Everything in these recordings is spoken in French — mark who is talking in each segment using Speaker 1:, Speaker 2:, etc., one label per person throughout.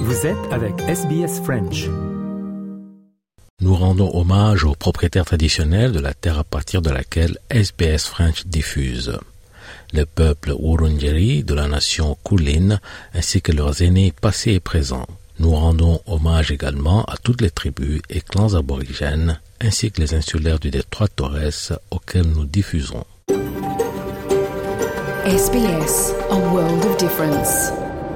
Speaker 1: Vous êtes avec SBS French.
Speaker 2: Nous rendons hommage aux propriétaires traditionnels de la terre à partir de laquelle SBS French diffuse. Le peuple Wurundjeri de la nation Kulin ainsi que leurs aînés passés et présents. Nous rendons hommage également à toutes les tribus et clans aborigènes ainsi que les insulaires du détroit Torres auxquels nous diffusons.
Speaker 3: SBS, a world of difference.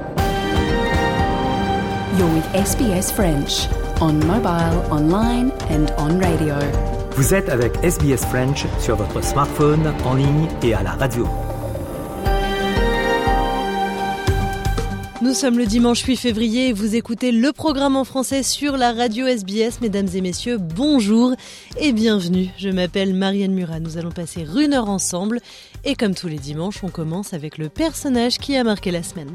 Speaker 3: You're with SBS French, on mobile, online and on radio.
Speaker 1: Vous êtes avec SBS French sur votre smartphone, en ligne et à la radio.
Speaker 4: Nous sommes le dimanche 8 février et vous écoutez le programme en français sur la radio SBS. Mesdames et messieurs, bonjour et bienvenue. Je m'appelle Marianne Murat. Nous allons passer une heure ensemble et comme tous les dimanches, on commence avec le personnage qui a marqué la semaine.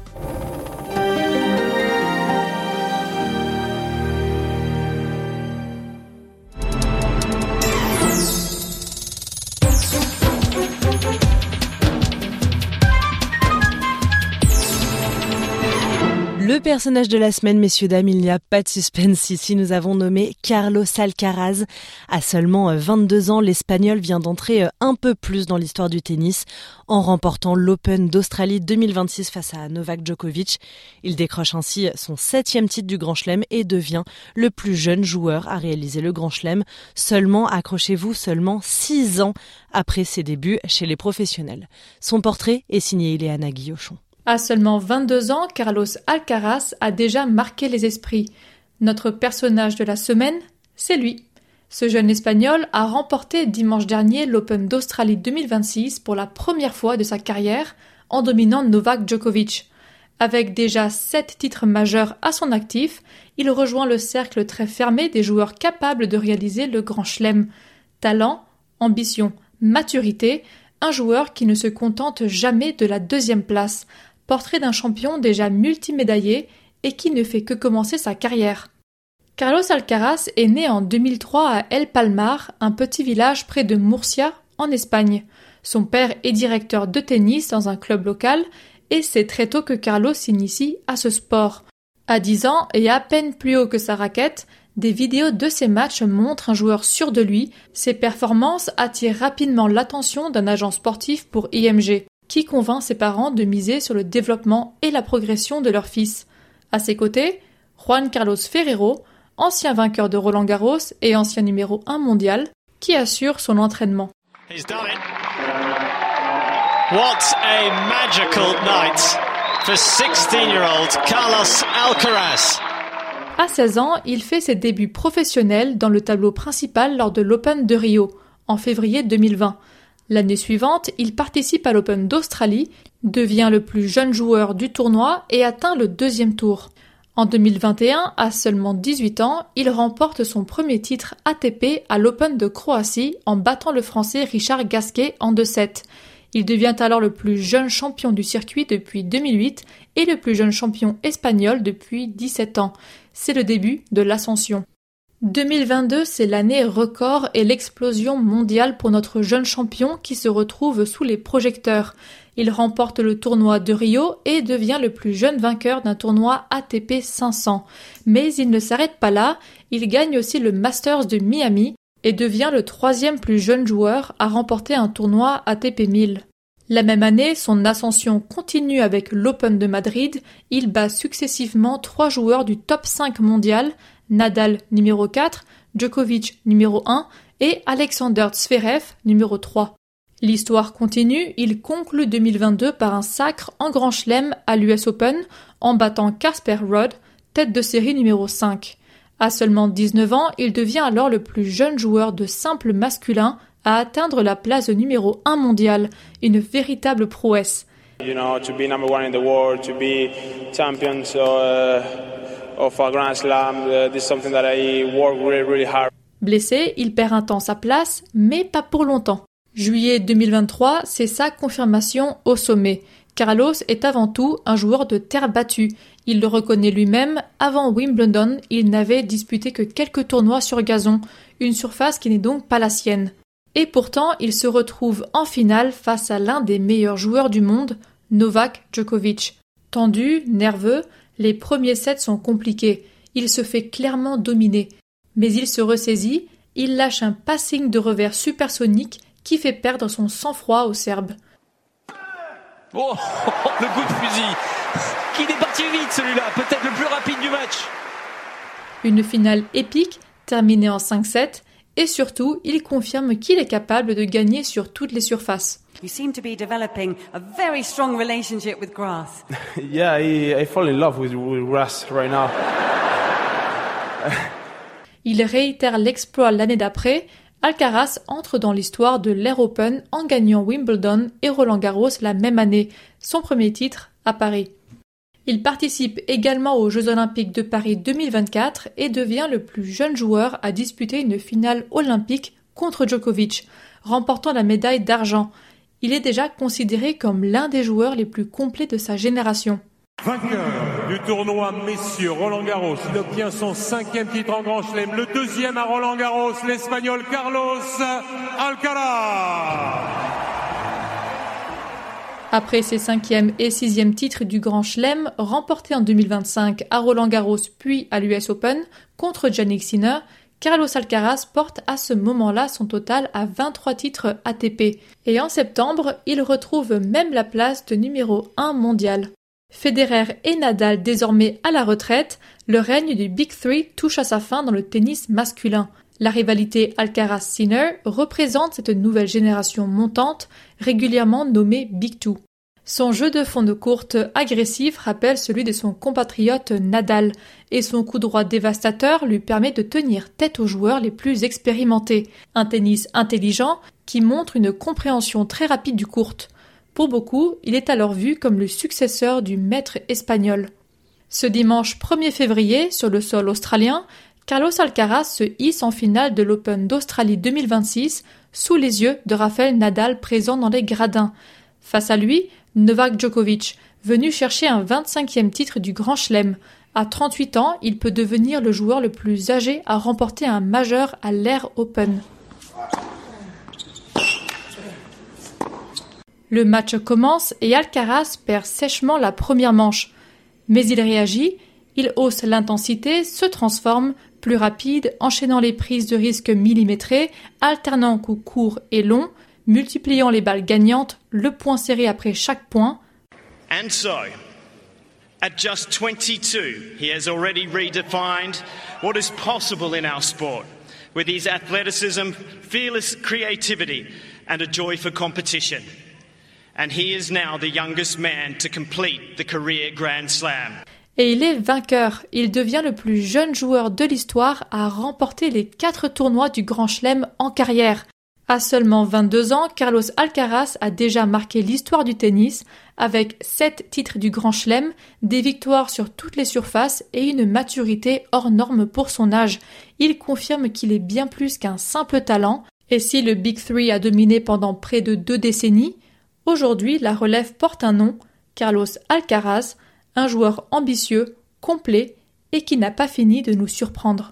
Speaker 4: Le personnage de la semaine, messieurs, dames, il n'y a pas de suspense ici. Nous avons nommé Carlos Alcaraz. À seulement 22 ans, l'Espagnol vient d'entrer un peu plus dans l'histoire du tennis en remportant l'Open d'Australie 2026 face à Novak Djokovic. Il décroche ainsi son 7e titre du Grand Chelem et devient le plus jeune joueur à réaliser le Grand Chelem. Accrochez-vous, seulement 6 ans après ses débuts chez les professionnels. Son portrait est signé Ileana Guillochon.
Speaker 5: À seulement 22 ans, Carlos Alcaraz a déjà marqué les esprits. Notre personnage de la semaine, c'est lui. Ce jeune Espagnol a remporté dimanche dernier l'Open d'Australie 2026 pour la première fois de sa carrière en dominant Novak Djokovic. Avec déjà 7 titres majeurs à son actif, il rejoint le cercle très fermé des joueurs capables de réaliser le Grand Chelem. Talent, ambition, maturité, un joueur qui ne se contente jamais de la 2e place. Portrait d'un champion déjà multimédaillé et qui ne fait que commencer sa carrière. Carlos Alcaraz est né en 2003 à El Palmar, un petit village près de Murcia, en Espagne. Son père est directeur de tennis dans un club local et c'est très tôt que Carlos s'initie à ce sport. À 10 ans et à peine plus haut que sa raquette, des vidéos de ses matchs montrent un joueur sûr de lui. Ses performances attirent rapidement l'attention d'un agent sportif pour IMG. Qui convainc ses parents de miser sur le développement et la progression de leur fils. À ses côtés, Juan Carlos Ferrero, ancien vainqueur de Roland-Garros et ancien numéro 1 mondial, qui assure son entraînement.
Speaker 6: He's done it. What a magical night for 16-year-old Carlos Alcaraz.
Speaker 5: À 16 ans, il fait ses débuts professionnels dans le tableau principal lors de l'Open de Rio, en février 2020. L'année suivante, il participe à l'Open d'Australie, devient le plus jeune joueur du tournoi et atteint le 2e tour. En 2021, à seulement 18 ans, il remporte son premier titre ATP à l'Open de Croatie en battant le Français Richard Gasquet en 2-7. Il devient alors le plus jeune champion du circuit depuis 2008 et le plus jeune champion espagnol depuis 17 ans. C'est le début de l'ascension. 2022, c'est l'année record et l'explosion mondiale pour notre jeune champion qui se retrouve sous les projecteurs. Il remporte le tournoi de Rio et devient le plus jeune vainqueur d'un tournoi ATP 500. Mais il ne s'arrête pas là, il gagne aussi le Masters de Miami et devient le 3e plus jeune joueur à remporter un tournoi ATP 1000. La même année, son ascension continue avec l'Open de Madrid. Il bat successivement 3 joueurs du top 5 mondial, Nadal numéro 4, Djokovic numéro 1 et Alexander Zverev numéro 3. L'histoire continue, il conclut 2022 par un sacre en Grand Chelem à l'US Open en battant Casper Ruud, tête de série numéro 5. À seulement 19 ans, il devient alors le plus jeune joueur de simple masculin à atteindre la place de numéro 1 mondial, une véritable prouesse.
Speaker 7: You know, to be number 1 in the world, to be champion of a Grand Slam, this is something that I work really hard.
Speaker 5: Blessé, il perd un temps sa place, mais pas pour longtemps. Juillet 2023, c'est sa confirmation au sommet. Carlos est avant tout un joueur de terre battue. Il le reconnaît lui-même, avant Wimbledon, il n'avait disputé que quelques tournois sur gazon, une surface qui n'est donc pas la sienne. Et pourtant, il se retrouve en finale face à l'un des meilleurs joueurs du monde, Novak Djokovic. Tendu, nerveux, Les premiers sets sont compliqués. Il se fait clairement dominer. Mais il se ressaisit, il lâche un passing de revers supersonique qui fait perdre son sang-froid au Serbe.
Speaker 8: Oh, le coup de fusil qui est parti vite celui-là, peut-être le plus rapide du match.
Speaker 5: Une finale épique, terminée en 5-7, et surtout, il confirme qu'il est capable de gagner sur toutes les surfaces.
Speaker 9: You seem to be developing a very strong relationship with grass.
Speaker 7: Yeah, I fall in love with grass right now.
Speaker 5: Il réitère l'exploit l'année d'après. Alcaraz entre dans l'histoire de l'Air Open en gagnant Wimbledon et Roland-Garros la même année, son premier titre à Paris. Il participe également aux Jeux Olympiques de Paris 2024 et devient le plus jeune joueur à disputer une finale olympique contre Djokovic, remportant la médaille d'argent. Il est déjà considéré comme l'un des joueurs les plus complets de sa génération.
Speaker 10: Vainqueur du tournoi messieurs Roland-Garros, il obtient son 5e titre en Grand Chelem, le 2e à Roland-Garros, l'Espagnol Carlos Alcaraz.
Speaker 5: Après ses 5e et 6e titres du Grand Chelem, remportés en 2025 à Roland-Garros puis à l'US Open contre Jannik Sinner, Carlos Alcaraz porte à ce moment-là son total à 23 titres ATP. Et en septembre, il retrouve même la place de numéro 1 mondial. Federer et Nadal désormais à la retraite, le règne du Big Three touche à sa fin dans le tennis masculin. La rivalité Alcaraz-Sinner représente cette nouvelle génération montante, régulièrement nommée Big Two. Son jeu de fond de courte agressif rappelle celui de son compatriote Nadal, et son coup droit dévastateur lui permet de tenir tête aux joueurs les plus expérimentés. Un tennis intelligent qui montre une compréhension très rapide du court. Pour beaucoup, il est alors vu comme le successeur du maître espagnol. Ce dimanche 1er février, sur le sol australien, Carlos Alcaraz se hisse en finale de l'Open d'Australie 2026 sous les yeux de Rafael Nadal présent dans les gradins. Face à lui, Novak Djokovic, venu chercher un 25e titre du Grand Chelem. À 38 ans, il peut devenir le joueur le plus âgé à remporter un majeur à l'Air Open. Le match commence et Alcaraz perd sèchement la première manche. Mais il réagit, il hausse l'intensité, se transforme, plus rapide, enchaînant les prises de risque millimétrées, alternant coups courts et longs, multipliant les balles gagnantes, le point serré après chaque point.
Speaker 6: And so, at just 22, he has already redefined what is possible in our sport, with his athleticism, fearless creativity, and a joy for competition. And he is now the youngest man to complete the career Grand Slam.
Speaker 5: Et il est vainqueur. Il devient le plus jeune joueur de l'histoire à remporter les 4 tournois du Grand Chelem en carrière. À seulement 22 ans, Carlos Alcaraz a déjà marqué l'histoire du tennis avec 7 titres du Grand Chelem, des victoires sur toutes les surfaces et une maturité hors norme pour son âge. Il confirme qu'il est bien plus qu'un simple talent. Et si le Big Three a dominé pendant près de 2 décennies, aujourd'hui la relève porte un nom, Carlos Alcaraz, un joueur ambitieux, complet et qui n'a pas fini de nous surprendre.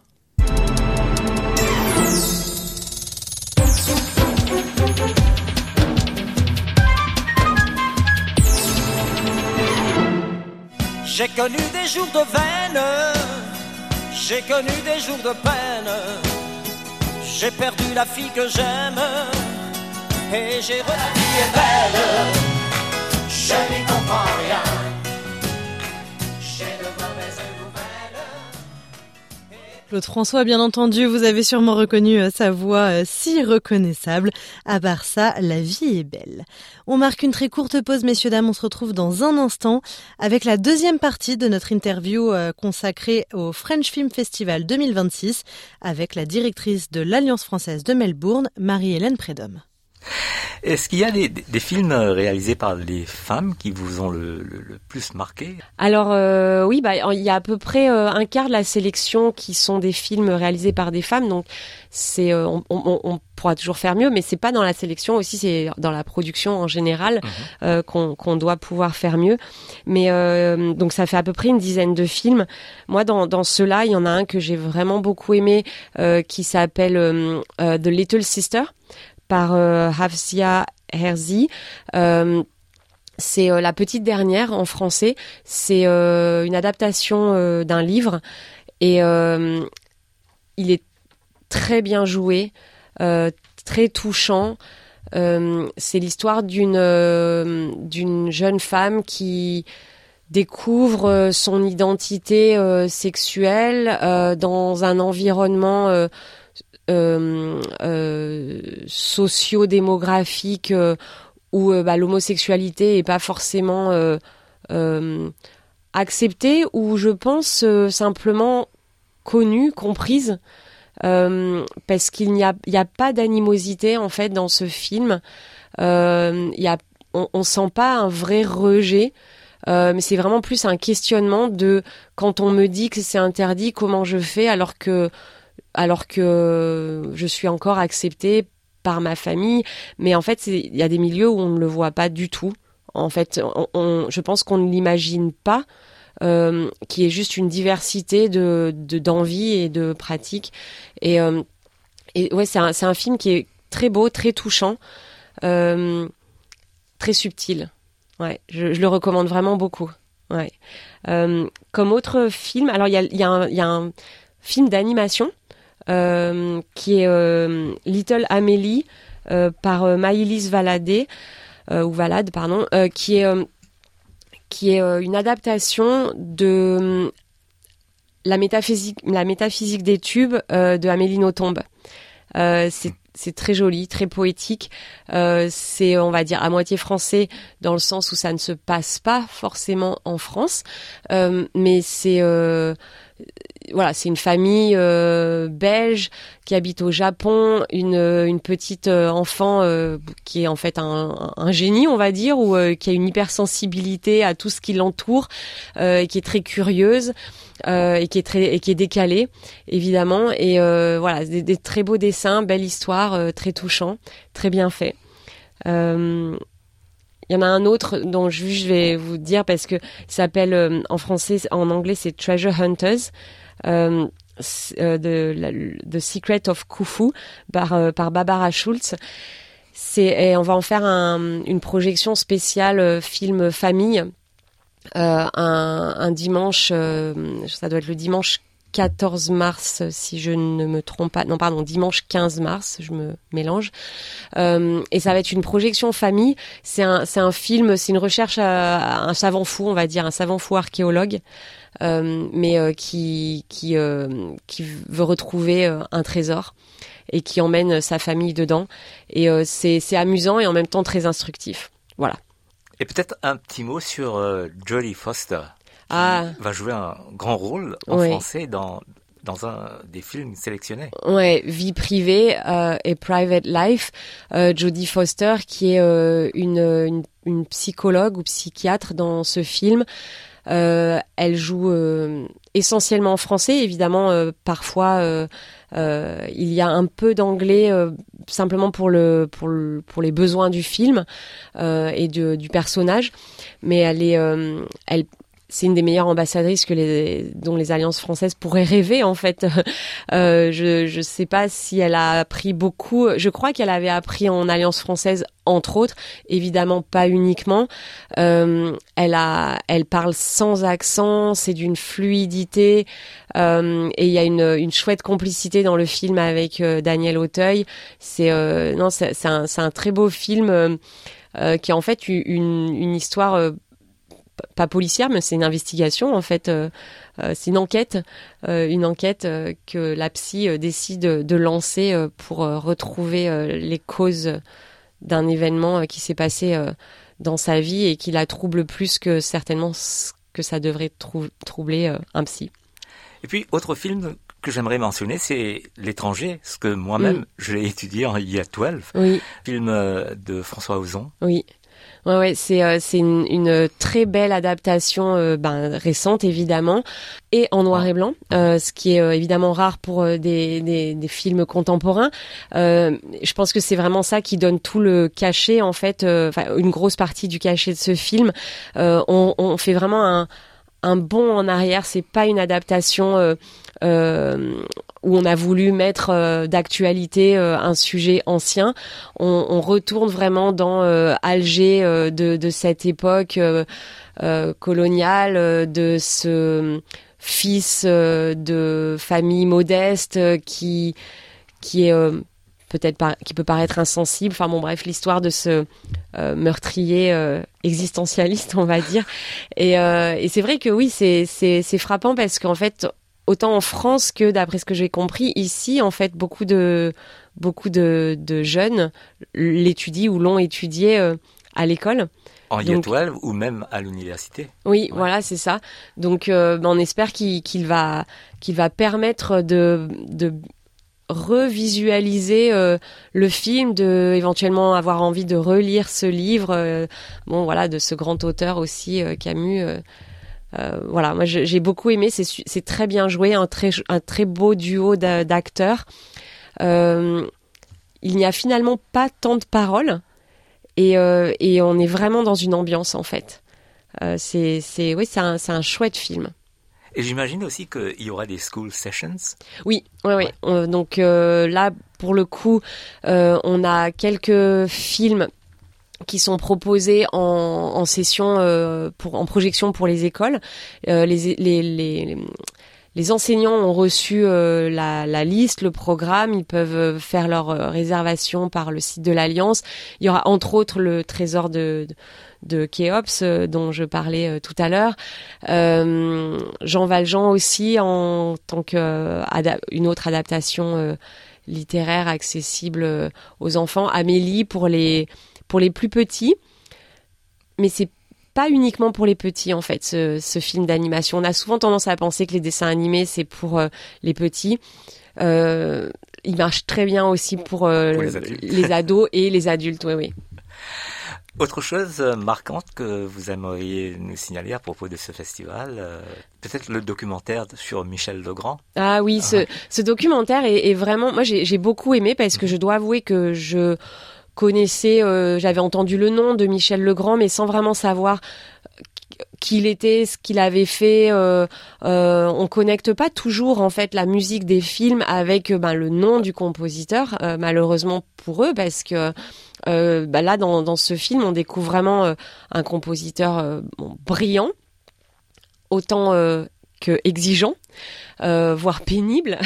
Speaker 11: J'ai connu des jours de veine, j'ai connu des jours de peine, j'ai perdu la fille que j'aime et j'ai la vie est belle, je n'y comprends rien.
Speaker 4: Claude François, bien entendu, vous avez sûrement reconnu sa voix si reconnaissable. À part ça, la vie est belle. On marque une très courte pause, messieurs, dames. On se retrouve dans un instant avec la deuxième partie de notre interview consacrée au French Film Festival 2026 avec la directrice de l'Alliance française de Melbourne, Marie-Hélène Prédhomme.
Speaker 12: Est-ce qu'il y a des films réalisés par les femmes qui vous ont le plus marqué ?
Speaker 13: Alors oui, il y a à peu près un quart de la sélection qui sont des films réalisés par des femmes, donc c'est on pourra toujours faire mieux, mais c'est pas dans la sélection aussi, c'est dans la production en général qu'on doit pouvoir faire mieux. Mais donc ça fait à peu près une dizaine de films. Moi dans ceux-là, il y en a un que j'ai vraiment beaucoup aimé qui s'appelle The Little Sister, par Hafsia Herzi. C'est La Petite Dernière en français. C'est une adaptation d'un livre et il est très bien joué, très touchant. C'est l'histoire d'une jeune femme qui découvre son identité sexuelle dans un environnement socio-démographique où l'homosexualité est pas forcément acceptée, ou je pense simplement connue, comprise, parce qu'il n'y a pas d'animosité en fait dans ce film. On sent pas un vrai rejet, mais c'est vraiment plus un questionnement de quand on me dit que c'est interdit, comment je fais alors que je suis encore acceptée par ma famille. Mais en fait, il y a des milieux où on ne le voit pas du tout. En fait, je pense qu'on ne l'imagine pas, qui est juste une diversité d'envies et de pratiques. Et ouais, c'est un film qui est très beau, très touchant, très subtil. Ouais, je le recommande vraiment beaucoup. Ouais. Comme autre film, alors il y a un film d'animation qui est Little Amélie par Maïlis Valade, qui est une adaptation de la métaphysique des tubes de Amélie Nothomb. C'est très joli, très poétique. C'est, on va dire, à moitié français dans le sens où ça ne se passe pas forcément en France, mais c'est c'est une famille belge qui habite au Japon, une petite enfant qui est en fait un génie, on va dire, ou qui a une hypersensibilité à tout ce qui l'entoure, et qui est très curieuse. Et qui est décalé, évidemment, et des très beaux dessins, belle histoire, très touchant, très bien fait. Il y en a un autre dont je vais vous dire parce que il s'appelle en anglais c'est Treasure Hunters, The Secret of Khufu par Barbara Schultz. Et on va en faire une projection spéciale film famille. Un dimanche, ça doit être le dimanche 14 mars si je ne me trompe pas, non pardon, dimanche 15 mars, je me mélange, et ça va être une projection famille. C'est un film, c'est une recherche à un savant fou, on va dire, un savant fou archéologue, mais qui veut retrouver un trésor et qui emmène sa famille dedans, et c'est amusant et en même temps très instructif. Voilà.
Speaker 12: Et peut-être un petit mot sur Jodie Foster, qui va jouer un grand rôle en français dans un des films sélectionnés. Ouais, Vie privée et Private Life. Jodie Foster, qui est une psychologue ou psychiatre dans ce film. Elle joue essentiellement en français, évidemment. Parfois, il y a un peu d'anglais simplement pour les besoins du film et du personnage, mais c'est une des meilleures ambassadrices dont les alliances françaises pourraient rêver, en fait. Je sais pas si elle a appris beaucoup. Je crois qu'elle avait appris en alliance française, entre autres, évidemment pas uniquement. Elle parle sans accent, c'est d'une fluidité, et il y a une chouette complicité dans le film avec Daniel Auteuil. C'est un très beau film qui est en fait une histoire pas policière, mais c'est une investigation, en fait. C'est une enquête que la psy décide de lancer pour retrouver les causes d'un événement qui s'est passé dans sa vie et qui la trouble plus que certainement que ça devrait troubler un psy. Et puis, autre film que j'aimerais mentionner, c'est L'étranger, parce que moi-même, je l'ai étudié en Year 12, film de François Ozon. Oui. Ouais, c'est une très belle adaptation récente, évidemment, et en noir et blanc, ce qui est évidemment rare pour des films contemporains. Je pense que c'est vraiment ça qui donne tout le cachet, en fait, une grosse partie du cachet de ce film. On fait vraiment
Speaker 13: un bond en arrière. C'est pas une adaptation où on a voulu mettre d'actualité un sujet ancien. On retourne vraiment dans Alger de cette époque coloniale, de ce fils de famille modeste qui est qui peut paraître insensible. Enfin bon, bref, l'histoire de ce meurtrier existentialiste, on va dire. Et c'est vrai que oui, c'est frappant parce qu'en fait, autant en France que, d'après ce que j'ai compris, ici, en fait, beaucoup de jeunes l'étudient ou l'ont étudié à l'école.
Speaker 12: En Year 12 ou même à l'université.
Speaker 13: Oui, ouais. Voilà, c'est ça. Donc, on espère qu'il va permettre de revisualiser le film, de éventuellement avoir envie de relire ce livre. Bon, voilà, de ce grand auteur aussi, Camus. Voilà, moi j'ai beaucoup aimé. C'est très bien joué, un très beau duo d'acteurs. Il n'y a finalement pas tant de paroles. Et on est vraiment dans une ambiance en fait. C'est un chouette film.
Speaker 12: Et j'imagine aussi qu'il y aura des school sessions.
Speaker 13: Oui. Donc là, pour le coup, on a quelques films qui sont proposés en session, en projection pour les écoles. Les enseignants ont reçu la liste, le programme. Ils peuvent faire leur réservation par le site de l'Alliance. Il y aura entre autres le Trésor de Khéops dont je parlais tout à l'heure. Jean Valjean aussi en tant qu'une autre adaptation littéraire accessible aux enfants. Amélie pour les plus petits. Mais c'est pas uniquement pour les petits en fait ce film d'animation. On a souvent tendance à penser que les dessins animés c'est pour les petits. Il marche très bien aussi pour les ados et les adultes. Oui.
Speaker 12: Autre chose marquante que vous aimeriez nous signaler à propos de ce festival, peut-être le documentaire sur Michel Legrand.
Speaker 13: Ah oui, ce documentaire est vraiment... Moi j'ai beaucoup aimé parce que je dois avouer que je connaissais, j'avais entendu le nom de Michel Legrand, mais sans vraiment savoir qui il était, ce qu'il avait fait. On connecte pas toujours en fait la musique des films avec le nom du compositeur, malheureusement pour eux, parce que là dans ce film on découvre vraiment un compositeur brillant, autant que exigeant, voire pénible.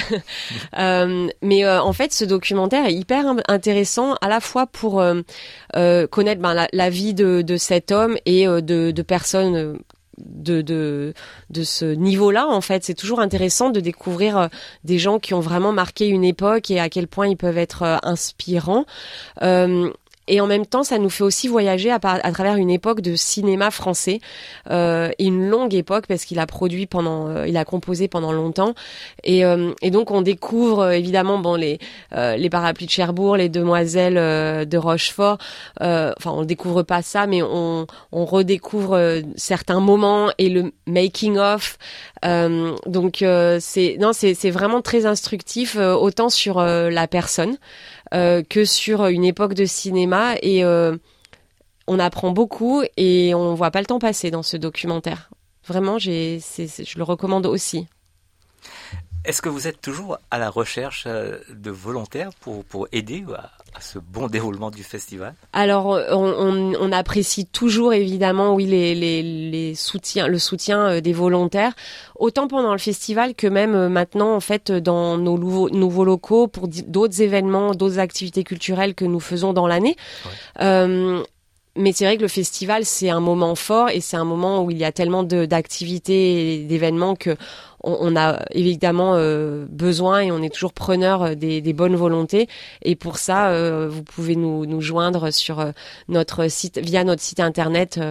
Speaker 13: Mais en fait, ce documentaire est hyper intéressant à la fois pour connaître la vie de cet homme et de personnes de ce niveau-là. En fait, c'est toujours intéressant de découvrir des gens qui ont vraiment marqué une époque et à quel point ils peuvent être inspirants. Et en même temps, ça nous fait aussi voyager à travers une époque de cinéma français, une longue époque parce qu'il a il a composé pendant longtemps. Et donc on découvre évidemment les Parapluies de Cherbourg, les Demoiselles de Rochefort. Enfin, on découvre pas ça, mais on redécouvre certains moments et le making of. Donc c'est vraiment très instructif, autant sur la personne. Que sur une époque de cinéma et on apprend beaucoup et on voit pas le temps passer dans ce documentaire. Vraiment, je le recommande aussi.
Speaker 12: Est-ce que vous êtes toujours à la recherche de volontaires pour aider à ce bon déroulement du festival?
Speaker 13: Alors, on apprécie toujours évidemment, oui, le soutien des volontaires, autant pendant le festival que même maintenant, en fait, dans nos nouveaux locaux pour d'autres événements, d'autres activités culturelles que nous faisons dans l'année. Ouais. Mais c'est vrai que le festival, c'est un moment fort et c'est un moment où il y a tellement d'activités et d'événements que on a évidemment besoin et on est toujours preneur des bonnes volontés. Et pour ça, vous pouvez nous joindre sur notre site, via notre site internet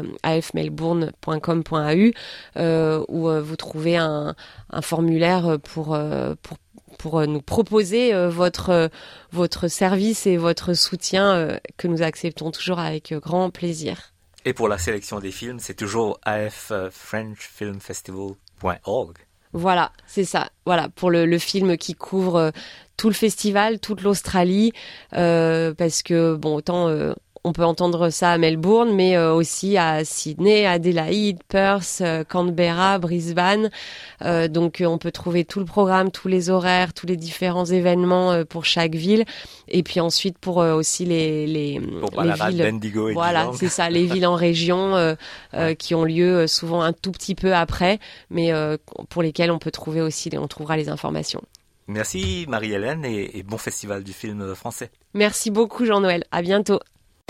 Speaker 13: afmelbourne.com.au où vous trouvez un formulaire pour nous proposer votre service et votre soutien que nous acceptons toujours avec grand plaisir.
Speaker 12: Et pour la sélection des films, c'est toujours affrenchfilmfestival.org.
Speaker 13: Voilà, c'est ça. Voilà, pour le film qui couvre tout le festival, toute l'Australie, parce que autant On peut entendre ça à Melbourne, mais aussi à Sydney, Adélaïde, Perth, Canberra, Brisbane. Donc on peut trouver tout le programme, tous les horaires, tous les différents événements pour chaque ville. Et puis ensuite pour aussi les villes.
Speaker 12: Bendigo et
Speaker 13: voilà,
Speaker 12: Geelong.
Speaker 13: c'est ça, les villes en région qui ont lieu souvent un tout petit peu après, mais pour lesquelles on trouvera les informations.
Speaker 12: Merci Marie-Hélène et bon festival du film français.
Speaker 13: Merci beaucoup Jean-Noël, à bientôt.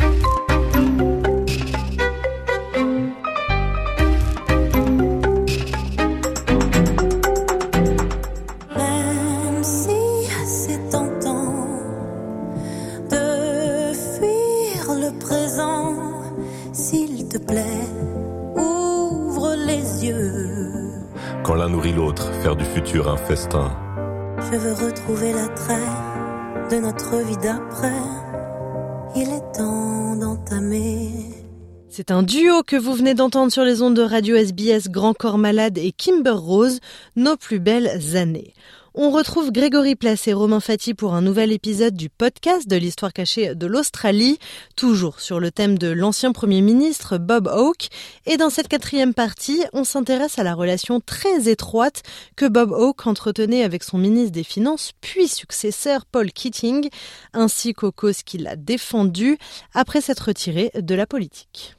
Speaker 14: Même si c'est tentant de fuir le présent, s'il te plaît, ouvre les yeux.
Speaker 15: Quand l'un nourrit l'autre, faire du futur un festin.
Speaker 14: Je veux retrouver l'attrait de notre vie d'après. Il est temps d'entamer.
Speaker 4: C'est un duo que vous venez d'entendre sur les ondes de Radio SBS, Grand Corps Malade et Kimber Rose, nos plus belles années. On retrouve Grégory Place et Romain Fati pour un nouvel épisode du podcast de l'histoire cachée de l'Australie, toujours sur le thème de l'ancien Premier ministre Bob Hawke. Et dans cette 4e partie, on s'intéresse à la relation très étroite que Bob Hawke entretenait avec son ministre des Finances, puis successeur Paul Keating, ainsi qu'aux causes qu'il a défendues après s'être retiré de la politique.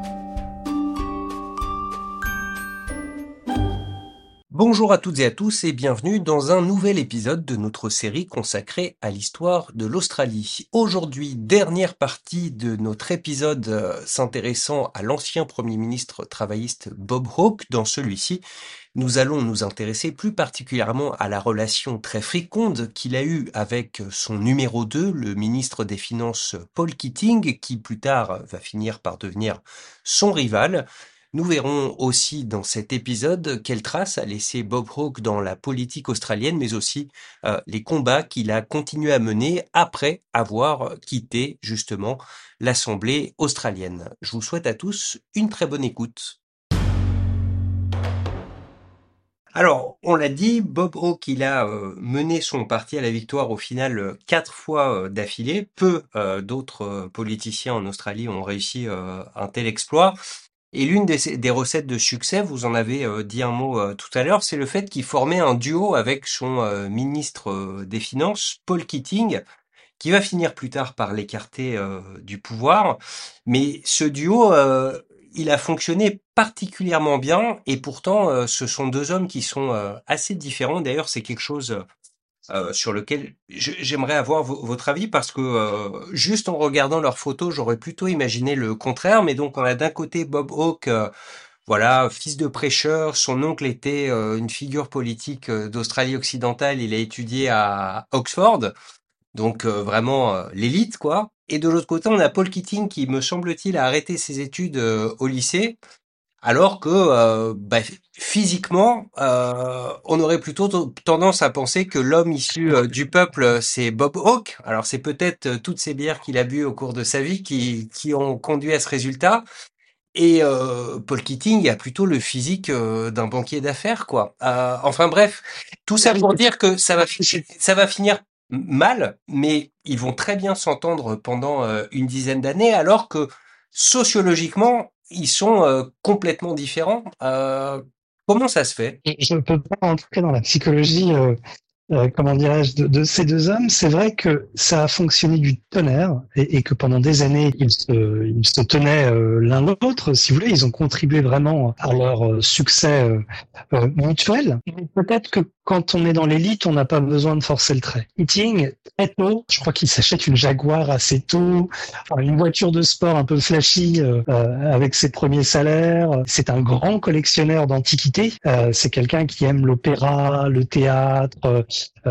Speaker 16: Bonjour à toutes et à tous et bienvenue dans un nouvel épisode de notre série consacrée à l'histoire de l'Australie. Aujourd'hui, dernière partie de notre épisode s'intéressant à l'ancien Premier ministre travailliste Bob Hawke. Dans celui-ci, nous allons nous intéresser plus particulièrement à la relation très féconde qu'il a eue avec son numéro 2, le ministre des Finances Paul Keating, qui plus tard va finir par devenir son rival. Nous verrons aussi dans cet épisode quelle trace a laissé Bob Hawke dans la politique australienne, mais aussi les combats qu'il a continué à mener après avoir quitté justement l'Assemblée australienne. Je vous souhaite à tous une très bonne écoute. Alors, on l'a dit, Bob Hawke, il a mené son parti à la victoire au final 4 fois d'affilée. Peu d'autres politiciens en Australie ont réussi un tel exploit. Et l'une des recettes de succès, vous en avez dit un mot tout à l'heure, c'est le fait qu'il formait un duo avec son ministre des Finances, Paul Keating, qui va finir plus tard par l'écarter du pouvoir. Mais ce duo, il a fonctionné particulièrement bien, et pourtant ce sont deux hommes qui sont assez différents. D'ailleurs, c'est quelque chose sur lequel j'aimerais avoir votre avis, parce que juste en regardant leurs photos, j'aurais plutôt imaginé le contraire. Mais donc on a d'un côté Bob Hawke, voilà, fils de prêcheur, son oncle était une figure politique d'Australie occidentale, il a étudié à Oxford, donc vraiment l'élite quoi. Et de l'autre côté, on a Paul Keating qui, me semble-t-il, a arrêté ses études au lycée, alors que physiquement, on aurait plutôt tendance à penser que l'homme issu du peuple, c'est Bob Hawke. Alors c'est peut-être toutes ces bières qu'il a bu au cours de sa vie qui ont conduit à ce résultat. Et Paul Keating a plutôt le physique d'un banquier d'affaires, quoi. Enfin bref, tout ça pour dire que ça va finir mal, mais ils vont très bien s'entendre pendant une dizaine d'années, alors que sociologiquement, ils sont complètement différents. Comment ça se fait ?
Speaker 17: Je ne peux pas entrer dans la psychologie, comment dirais-je, de ces deux hommes. C'est vrai que ça a fonctionné du tonnerre et que pendant des années, ils se tenaient l'un l'autre. Si vous voulez, ils ont contribué vraiment à leur succès mutuel. Mais peut-être que quand on est dans l'élite, on n'a pas besoin de forcer le trait. Keating, très tôt, je crois qu'il s'achète une Jaguar assez tôt, une voiture de sport un peu flashy avec ses premiers salaires. C'est un grand collectionneur d'antiquités. C'est quelqu'un qui aime l'opéra, le théâtre,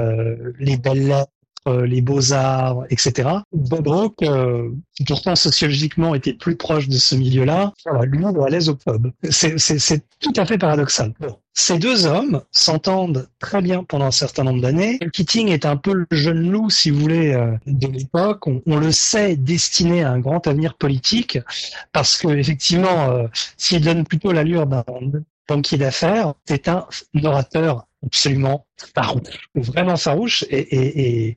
Speaker 17: les belles lettres, les beaux-arts, etc. Bob Hawke, qui pourtant sociologiquement était plus proche de ce milieu-là, lui, il est à l'aise au pub. C'est tout à fait paradoxal. Bon. Ces deux hommes s'entendent très bien pendant un certain nombre d'années. Keating est un peu le jeune loup, si vous voulez, de l'époque. On le sait destiné à un grand avenir politique, parce que effectivement, s'il donne plutôt l'allure d'un banquier d'affaires, c'est un orateur absolument farouche, vraiment farouche, et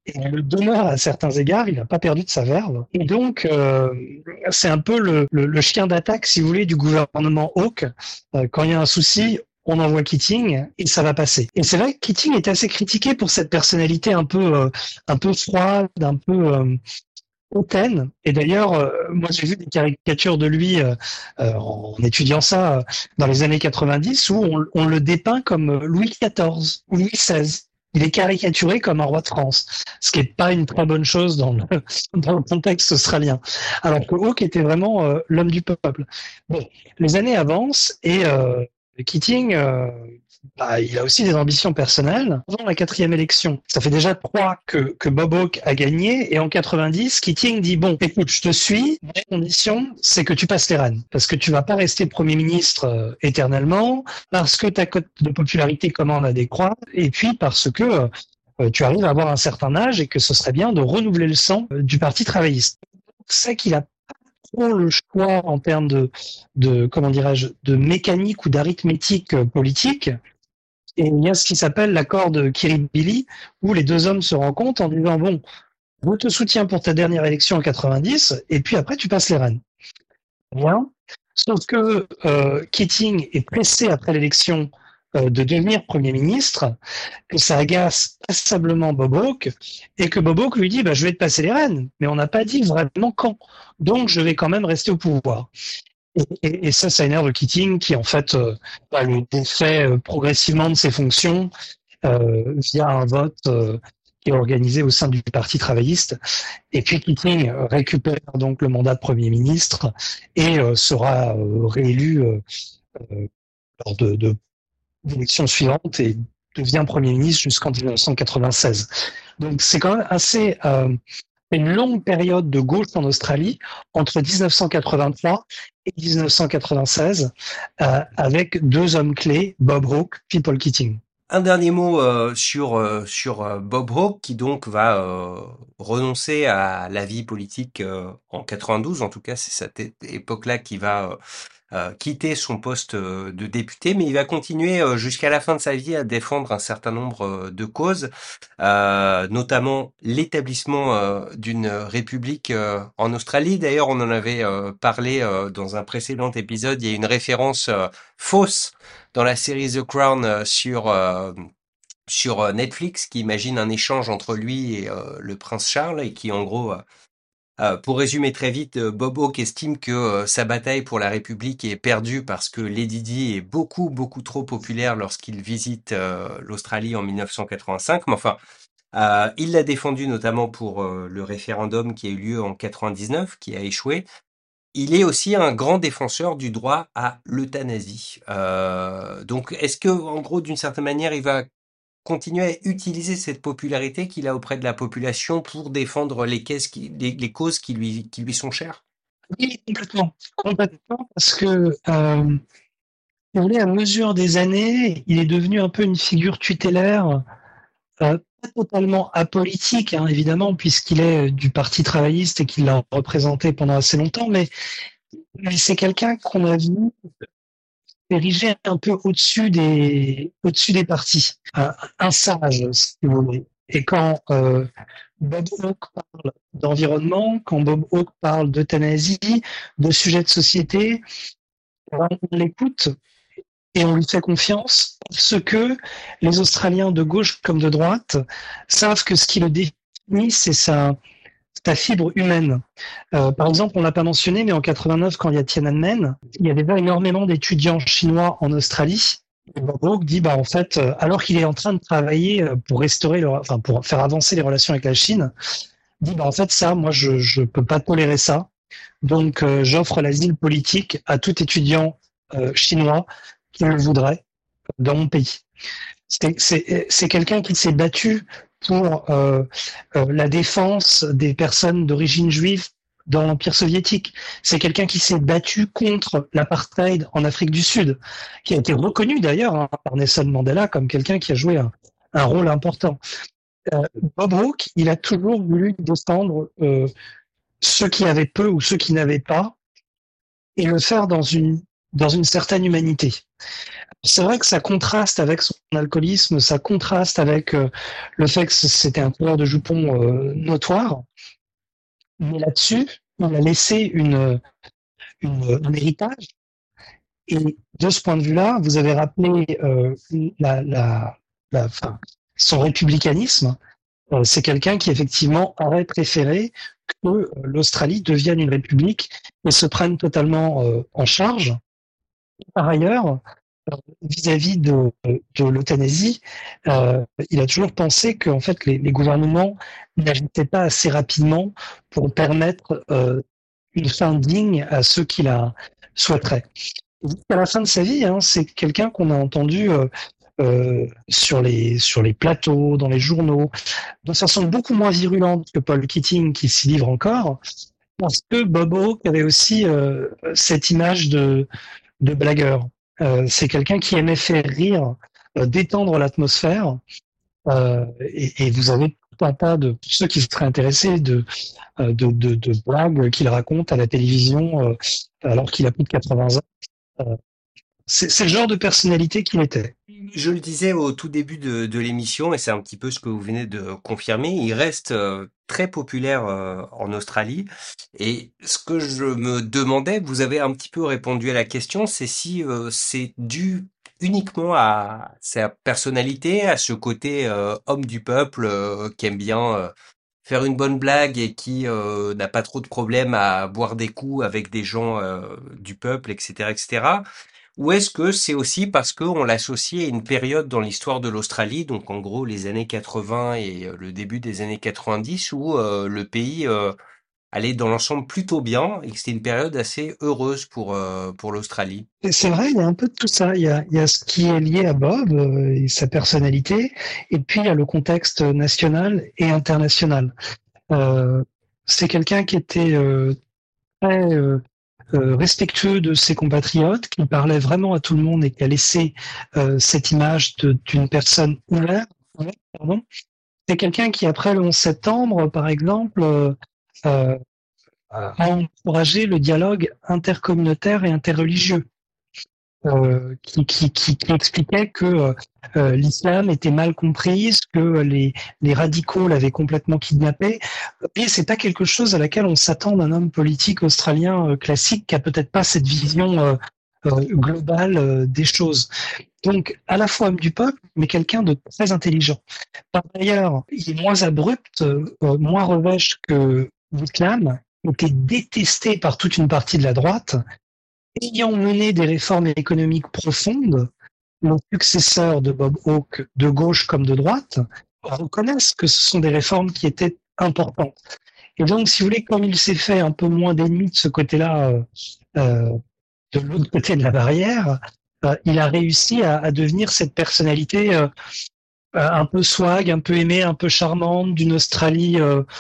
Speaker 17: Et le donneur, à certains égards, il n'a pas perdu de sa verve. Et donc, c'est un peu le chien d'attaque, si vous voulez, du gouvernement Hawke. Quand il y a un souci, on envoie Keating et ça va passer. Et c'est vrai que Keating est assez critiqué pour cette personnalité un peu froide, un peu hautaine. Et d'ailleurs, moi j'ai vu des caricatures de lui en étudiant ça dans les années 90 où on le dépeint comme Louis XIV, Louis XVI. Il est caricaturé comme un roi de France, ce qui n'est pas une très bonne chose dans le contexte australien. Alors que Hawke était vraiment l'homme du peuple. Bon, les années avancent et Keating, il a aussi des ambitions personnelles. Avant la 4e élection, ça fait déjà 3 que Bob Hawke a gagné, et en 90, Keating dit bon, écoute, je te suis, ma condition, c'est que tu passes les rênes, parce que tu vas pas rester Premier ministre éternellement, parce que ta cote de popularité commande à décroître, et puis parce que tu arrives à avoir un certain âge et que ce serait bien de renouveler le sang du Parti travailliste. C'est qu'il a le choix en termes de comment dirais-je, de mécanique ou d'arithmétique politique. Et il y a ce qui s'appelle l'accord de Kirribilli, où les deux hommes se rencontrent en disant bon, je te soutiens pour ta dernière élection en 90, et puis après tu passes les rênes. Bien. Sauf que Keating est pressé après l'élection de devenir Premier ministre, que ça agace passablement Bob Hawke, et que Bob Hawke lui dit je vais te passer les rênes, mais on n'a pas dit vraiment quand, donc je vais quand même rester au pouvoir. Et ça énerve Keating, qui en fait le défait progressivement de ses fonctions via un vote qui est organisé au sein du Parti travailliste. Et puis Keating récupère donc le mandat de Premier ministre et sera réélu lors de l'élection suivante et devient Premier ministre jusqu'en 1996. Donc c'est quand même assez une longue période de gauche en Australie entre 1983 et 1996 avec 2 hommes clés, Bob Hawke puis Paul Keating.
Speaker 16: Un dernier mot sur Bob Hawke, qui donc va renoncer à la vie politique en 92. En tout cas, c'est cette époque-là qui va quitter son poste de député, mais il va continuer jusqu'à la fin de sa vie à défendre un certain nombre de causes, notamment l'établissement d'une république en Australie. D'ailleurs, on en avait parlé dans un précédent épisode. Il y a une référence fausse dans la série The Crown sur Netflix, qui imagine un échange entre lui et le prince Charles, et qui en gros pour résumer très vite, Bob Hawke estime que sa bataille pour la République est perdue parce que Lady Di est beaucoup trop populaire lorsqu'il visite l'Australie en 1985. Mais enfin, il l'a défendu notamment pour le référendum qui a eu lieu en 99, qui a échoué. Il est aussi un grand défenseur du droit à l'euthanasie. Donc, est-ce que, en gros, d'une certaine manière, il va continuer à utiliser cette popularité qu'il a auprès de la population pour défendre les causes qui lui sont chères?
Speaker 17: Oui, complètement, parce que à mesure des années, il est devenu un peu une figure tutélaire, pas totalement apolitique, évidemment, puisqu'il est du Parti travailliste et qu'il l'a représenté pendant assez longtemps, mais c'est quelqu'un qu'on a vu érigé un peu au-dessus des partis, un sage, si vous voulez. Et quand Bob Hawke parle d'environnement, quand Bob Hawke parle d'euthanasie, de sujets de société, on l'écoute et on lui fait confiance, parce que les Australiens de gauche comme de droite savent que ce qui le définit, c'est sa fibre humaine. Par exemple, on l'a pas mentionné, mais en 89, quand il y a Tiananmen, il y avait énormément d'étudiants chinois en Australie. Et Bob Hawke dit, en fait, alors qu'il est en train de travailler pour pour faire avancer les relations avec la Chine, dit, en fait, ça, moi, je peux pas tolérer ça. Donc, j'offre l'asile politique à tout étudiant chinois qui le voudrait dans mon pays. C'est quelqu'un qui s'est battu pour la défense des personnes d'origine juive dans l'Empire soviétique. C'est quelqu'un qui s'est battu contre l'apartheid en Afrique du Sud, qui a été reconnu d'ailleurs par Nelson Mandela comme quelqu'un qui a joué un rôle important. Bob Hawke, il a toujours voulu défendre ceux qui avaient peu ou ceux qui n'avaient pas, et le faire dans une certaine humanité. C'est vrai que ça contraste avec son alcoolisme, ça contraste avec le fait que c'était un coureur de jupons notoire. Mais là-dessus, il a laissé un héritage. Et de ce point de vue-là, vous avez rappelé son républicanisme. C'est quelqu'un qui, effectivement, aurait préféré que l'Australie devienne une république et se prenne totalement en charge. Par ailleurs, vis-à-vis de l'euthanasie, il a toujours pensé que en fait, les gouvernements n'agissaient pas assez rapidement pour permettre une fin digne à ceux qui la souhaiteraient. À la fin de sa vie, c'est quelqu'un qu'on a entendu sur les plateaux, dans les journaux, de façon beaucoup moins virulente que Paul Keating qui s'y livre encore, parce que Bob Hawke avait aussi cette image de blagueur. C'est quelqu'un qui aimait faire rire, détendre l'atmosphère, et vous avez tout un tas de ceux qui seraient intéressés de blagues qu'il raconte à la télévision alors qu'il a plus de 80 ans. C'est le genre de personnalité qu'il était.
Speaker 16: Je le disais au tout début de l'émission, et c'est un petit peu ce que vous venez de confirmer, il reste très populaire en Australie. Et ce que je me demandais, vous avez un petit peu répondu à la question, c'est si c'est dû uniquement à sa personnalité, à ce côté homme du peuple qui aime bien faire une bonne blague et qui n'a pas trop de problème à boire des coups avec des gens du peuple, etc., etc. Ou est-ce que c'est aussi parce qu'on l'associe à une période dans l'histoire de l'Australie, donc en gros les années 80 et le début des années 90, où le pays allait dans l'ensemble plutôt bien et que c'était une période assez heureuse pour l'Australie?
Speaker 17: C'est vrai, il y a un peu de tout ça. Il y a ce qui est lié à Bob et sa personnalité, et puis il y a le contexte national et international. C'est quelqu'un qui était très respectueux de ses compatriotes, qui parlait vraiment à tout le monde et qui a laissé cette image d'une personne ouverte. C'est quelqu'un qui, après le 11 septembre, par exemple, a encouragé le dialogue intercommunautaire et interreligieux, qui expliquait que l'islam était mal comprise, que les radicaux l'avaient complètement kidnappé. Et c'est pas quelque chose à laquelle on s'attend d'un homme politique australien classique qui a peut-être pas cette vision globale des choses. Donc, à la fois homme du peuple, mais quelqu'un de très intelligent. Par ailleurs, il est moins abrupt, moins revêche que l'islam, était détesté par toute une partie de la droite, ayant mené des réformes économiques profondes. Les successeurs de Bob Hawke, de gauche comme de droite, reconnaissent que ce sont des réformes qui étaient importantes. Et donc, si vous voulez, comme il s'est fait un peu moins d'ennemis de ce côté-là, de l'autre côté de la barrière, il a réussi à devenir cette personnalité un peu swag, un peu aimée, un peu charmante, d'une Australie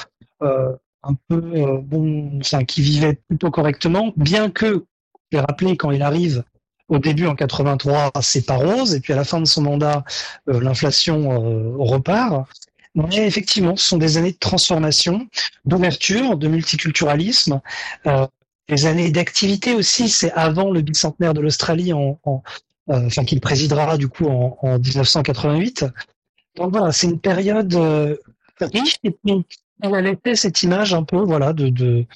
Speaker 17: un peu qui vivait plutôt correctement, bien que, je l'ai rappelé, quand il arrive au début en 83, c'est pas rose, et puis à la fin de son mandat, l'inflation repart. Mais effectivement, ce sont des années de transformation, d'ouverture, de multiculturalisme, des années d'activité aussi. C'est avant le bicentenaire de l'Australie, qu'il présidera du coup en 1988. Donc voilà, c'est une période riche, et puis elle a laissé cette image un peu de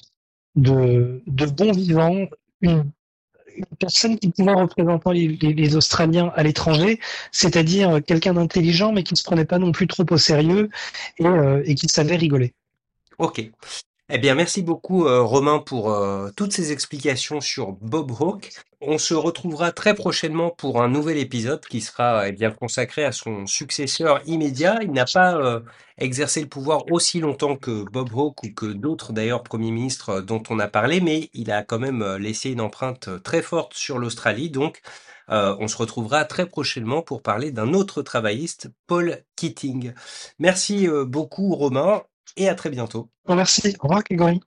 Speaker 17: bon vivant, une personne qui pouvait représenter les Australiens à l'étranger, c'est-à-dire quelqu'un d'intelligent mais qui ne se prenait pas non plus trop au sérieux et qui savait rigoler.
Speaker 16: Ok. Eh bien, merci beaucoup Romain pour toutes ces explications sur Bob Hawke. On se retrouvera très prochainement pour un nouvel épisode qui sera bien consacré à son successeur immédiat. Il n'a pas exercé le pouvoir aussi longtemps que Bob Hawke ou que d'autres d'ailleurs premiers ministres dont on a parlé, mais il a quand même laissé une empreinte très forte sur l'Australie. Donc, on se retrouvera très prochainement pour parler d'un autre travailliste, Paul Keating. Merci beaucoup Romain. Et à très bientôt.
Speaker 17: Merci. Au revoir, Grégory.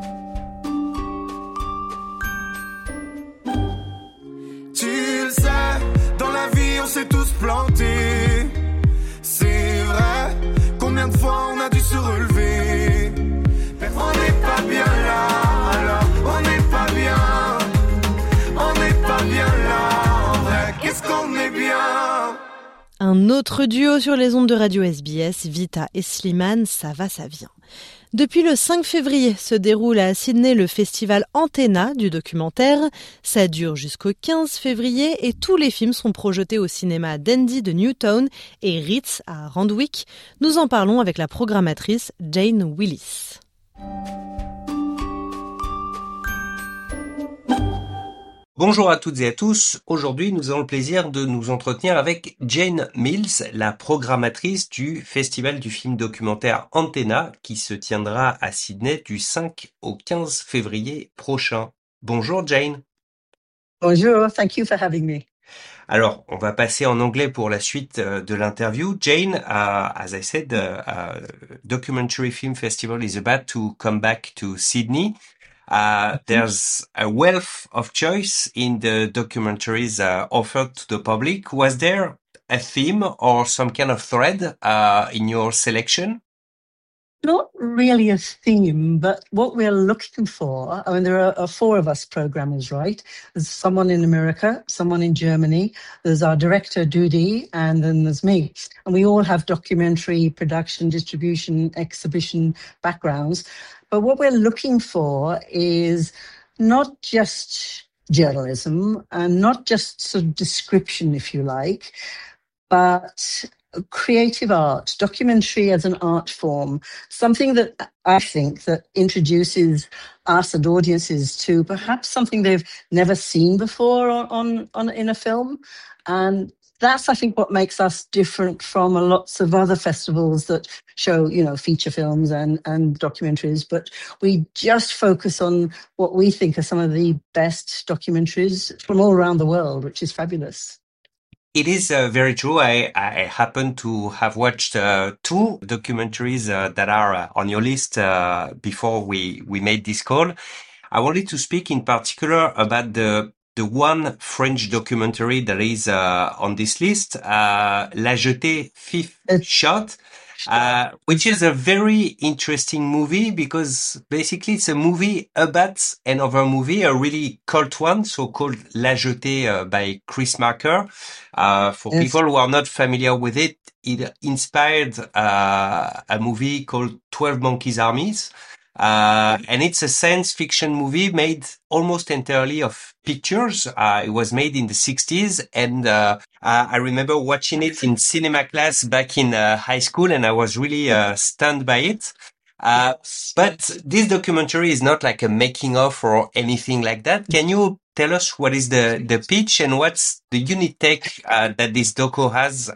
Speaker 18: Tu le sais, dans la vie, on s'est tous plantés. C'est vrai, combien de fois on a dû se relever. On n'est pas bien là, alors on n'est pas bien. On n'est pas bien là, en vrai, qu'est-ce qu'on est bien.
Speaker 4: Un autre duo sur les ondes de radio SBS, Vita et Slimane, ça va, ça vient. Depuis le 5 février se déroule à Sydney le festival Antenna du documentaire. Ça dure jusqu'au 15 février et tous les films sont projetés au cinéma Dandy de Newtown et Ritz à Randwick. Nous en parlons avec la programmatrice Jane Willis.
Speaker 16: Bonjour à toutes et à tous. Aujourd'hui, nous avons le plaisir de nous entretenir avec Jane Mills, la programmatrice du Festival du film documentaire Antenna, qui se tiendra à Sydney du 5 au 15 février prochain. Bonjour Jane.
Speaker 19: Bonjour, thank you for having me.
Speaker 16: Alors, on va passer en anglais pour la suite de l'interview. Jane, as I said, the Documentary Film Festival is about to come back to Sydney. There's a wealth of choice in the documentaries offered to the public. Was there a theme or some kind of thread in your selection?
Speaker 19: Not really a theme, but what we're looking for, I mean, there are four of us programmers, right? There's someone in America, someone in Germany, there's our director, Dudi, and then there's me. And we all have documentary production, distribution, exhibition backgrounds. But what we're looking for is not just journalism and not just sort of description, if you like, but creative art, documentary as an art form, something that I think that introduces us and audiences to perhaps something they've never seen before on in a film. And that's, I think, what makes us different from lots of other festivals that show, you know, feature films and documentaries. But we just focus on what we think are some of the best documentaries from all around the world, which is fabulous.
Speaker 16: It is very true. I happen to have watched two documentaries that are on your list before we made this call. I wanted to speak in particular about the one French documentary that is on this list, La Jetée, Fifth Shot, which is a very interesting movie because basically it's a movie about another movie, a really cult one, so-called La Jetée by Chris Marker. For people who are not familiar with it, it inspired a movie called 12 Monkeys Armies. And it's a science fiction movie made almost entirely of pictures. It was made in the 60s and I remember watching it in cinema class back in high school and I was really stunned by it. But this documentary is not like a making of or anything like that. Can you tell us what is the pitch and what's the unique take that this doco has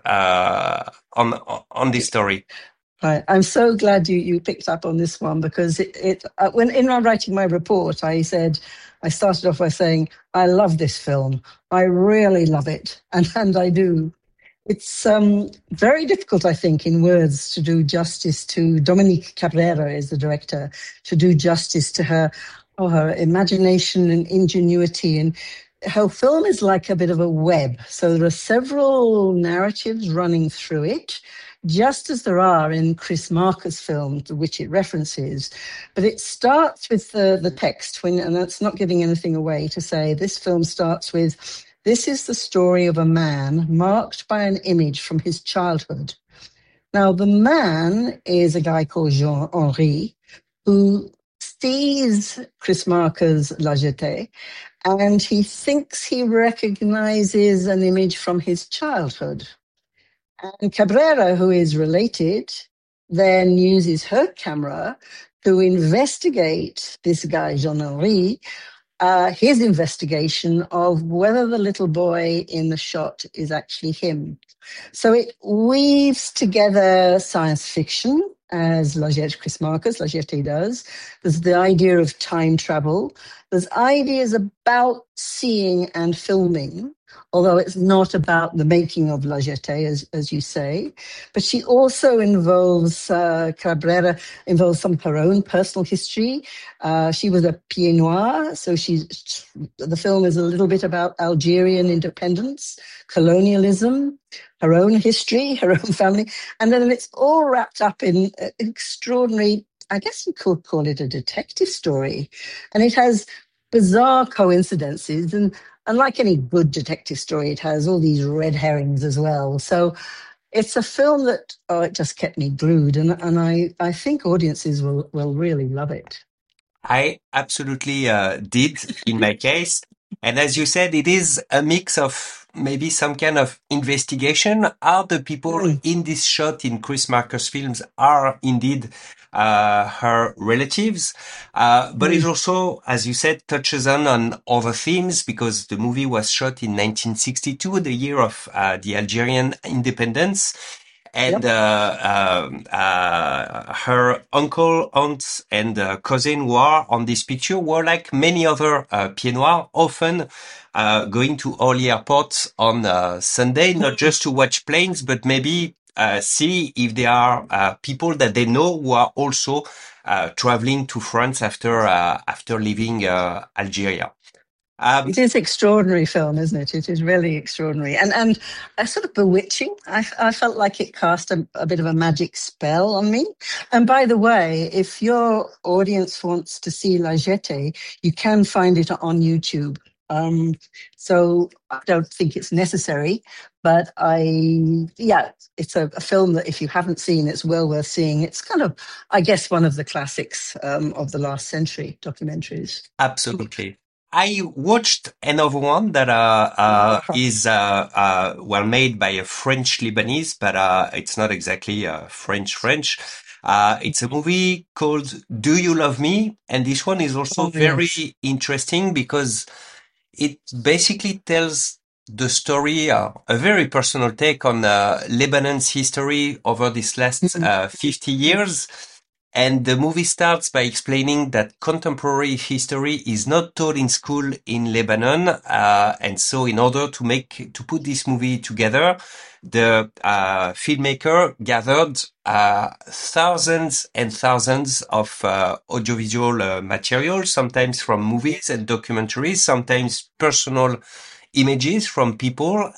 Speaker 16: on this story?
Speaker 19: Right. I'm so glad you picked up on this one because when in writing my report, I started off by saying, I love this film. I really love it. And I do. It's very difficult, I think, in words to do justice to Dominique Cabrera is the director, to do justice to her imagination and ingenuity. And her film is like a bit of a web. So there are several narratives running through it, just as there are in Chris Marker's film, to which it references. But it starts with the text, and that's not giving anything away to say this film starts with, this is the story of a man marked by an image from his childhood. Now, the man is a guy called Jean-Henri, who sees Chris Marker's La Jetée, and he thinks he recognizes an image from his childhood. And Cabrera, who is related, then uses her camera to investigate this guy, Jean-Henri, his investigation of whether the little boy in the shot is actually him. So it weaves together science fiction, as Chris Marker's La Jetée does. There's the idea of time travel. There's ideas about seeing and filming, although it's not about the making of La Jetée, as you say. But she also Cabrera involves some of her own personal history. She was a Pied Noir, so the film is a little bit about Algerian independence, colonialism, her own history, her own family. And then it's all wrapped up in extraordinary, I guess you could call it a detective story. And it has bizarre coincidences. And like any good detective story, it has all these red herrings as well. So it's a film that, it just kept me glued. And I think audiences will really love it.
Speaker 16: I absolutely did in my case. And as you said, it is a mix of maybe some kind of investigation. Are the people in this shot in Chris Marker's films are indeed her relatives? But it also, as you said, touches on other themes because the movie was shot in 1962, the year of the Algerian independence. And her uncle, aunt, and cousin who are on this picture were like many other Pieds Noirs, often going to Orly Airport on Sunday, not just to watch planes, but maybe see if there are people that they know who are also traveling to France after leaving Algeria.
Speaker 19: It is extraordinary film, isn't it? It is really extraordinary and sort of bewitching. I felt like it cast a bit of a magic spell on me. And by the way, if your audience wants to see La Jetée, you can find it on YouTube. So I don't think it's necessary, but it's a film that if you haven't seen, it's well worth seeing. It's kind of, I guess, one of the classics of the last century documentaries.
Speaker 16: Absolutely. I watched another one that is well made by a French Lebanese, but it's not exactly French. It's a movie called Do You Love Me? And this one is also very interesting because it basically tells the story, a very personal take on Lebanon's history over this last 50 years. And the movie starts by explaining that contemporary history is not taught in school in Lebanon. And so in order to put this movie together, the filmmaker gathered thousands and thousands of audiovisual material, sometimes from movies and documentaries, sometimes personal images from people.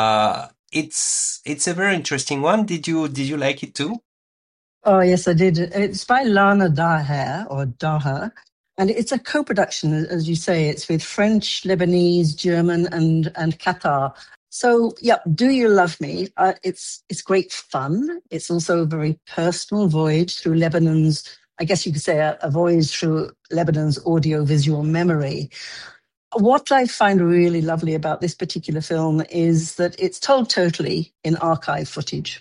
Speaker 16: It's a very interesting one. Did you like it too?
Speaker 19: Oh, yes, I did. It's by Lana Daher, and it's a co-production, as you say. It's with French, Lebanese, German, and Qatar. So, yeah, Do You Love Me? It's great fun. It's also a very personal voyage through Lebanon's, I guess you could say, a voyage through Lebanon's audiovisual memory. What I find really lovely about this particular film is that it's told totally in archive footage.